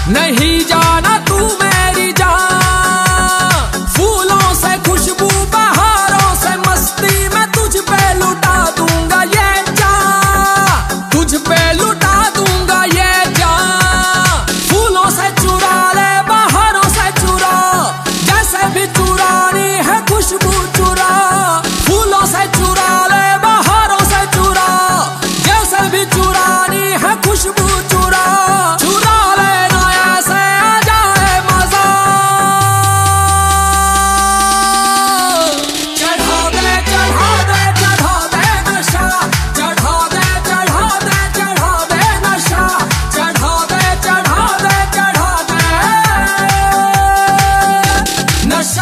नहीं जाना तू मेरी जान, फूलों से खुशबू बहारों से मस्ती मैं तुझ पे लुटा दूंगा ये जान, तुझ पे लुटा दूंगा ये जान। फूलों से चुरा ले बहारों से चुरा, जैसे भी चुरानी है खुशबू चुरा। फूलों से चुरा ले बहारों से चुरा, जैसे भी चुरानी है खुशबू चुरा। चुरा लेना ऐसे आ जाए मजा, चढ़ा दे चढ़ा दे चढ़ा दे नशा, चढ़ा दे चढ़ा दे चढ़ा दे नशा, चढ़ा दे चढ़ा दे चढ़ा दे नशा।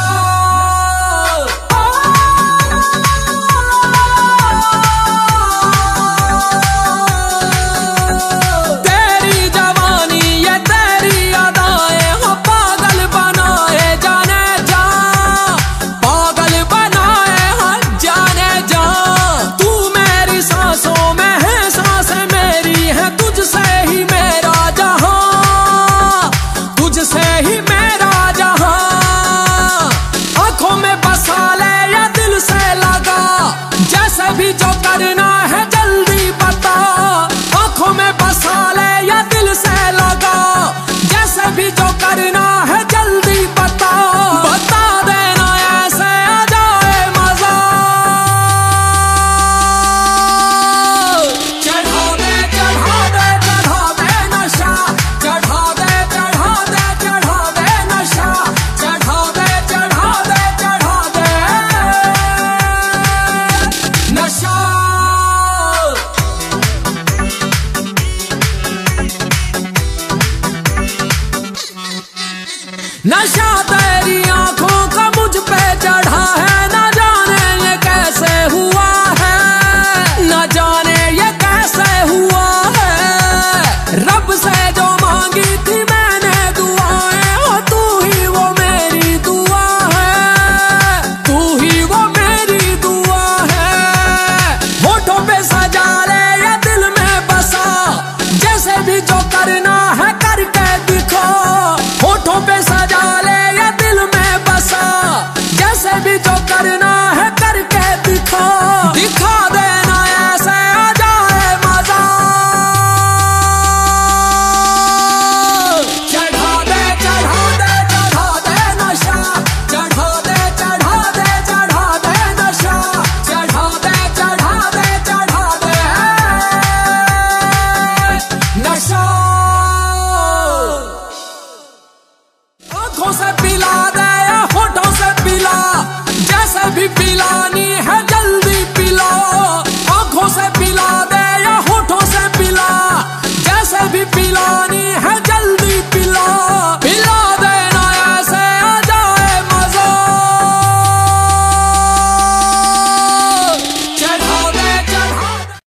तेरी जवानी ये तेरी अदाएं हो पागल बनाए जाने जा, पागल बनाए हो जाने जा। तू मेरी सांसों में है सांसें मेरी है, तुझसे ही मेरा जहां, तुझसे ही मेरा जहां। आंखों में बसा ले या दिल से लगा, जैसे भी जो करना है जल्दी बता। आंखों में बसा ले या दिल से लगा, जैसे भी जो करना है जल्दी बता। बता देना ऐसे आ जाए मजा, चढ़ा दे चढ़ा दे चढ़ा दे नशा, चढ़ा दे चढ़ा दे चढ़ा दे नशा, चढ़ा दे चढ़ा दे चढ़ा दे नशा। नशा तेरी आंखों का मुझ पे चढ़ा है, न जाने ये कैसे हुआ है, न जाने ये कैसे हुआ है। रब से जो मांगी थी मैंने दुआएं, हो तू ही वो मेरी दुआ है, तू ही वो मेरी दुआ है। होठों पे सजा ले या दिल में बसा, जैसे भी जो करना है करके दिखा। होठों पे सजा ले या दिल में बसा, जैसे भी जो करना है करके दिखा। दिखा देना ऐसे आ जाए मजा, चढ़ा दे चढ़ा दे चढ़ा दे नशा, चढ़ा दे चढ़ा दे चढ़ा दे नशा, चढ़ा दे चढ़ा दे चढ़ा दे नशा।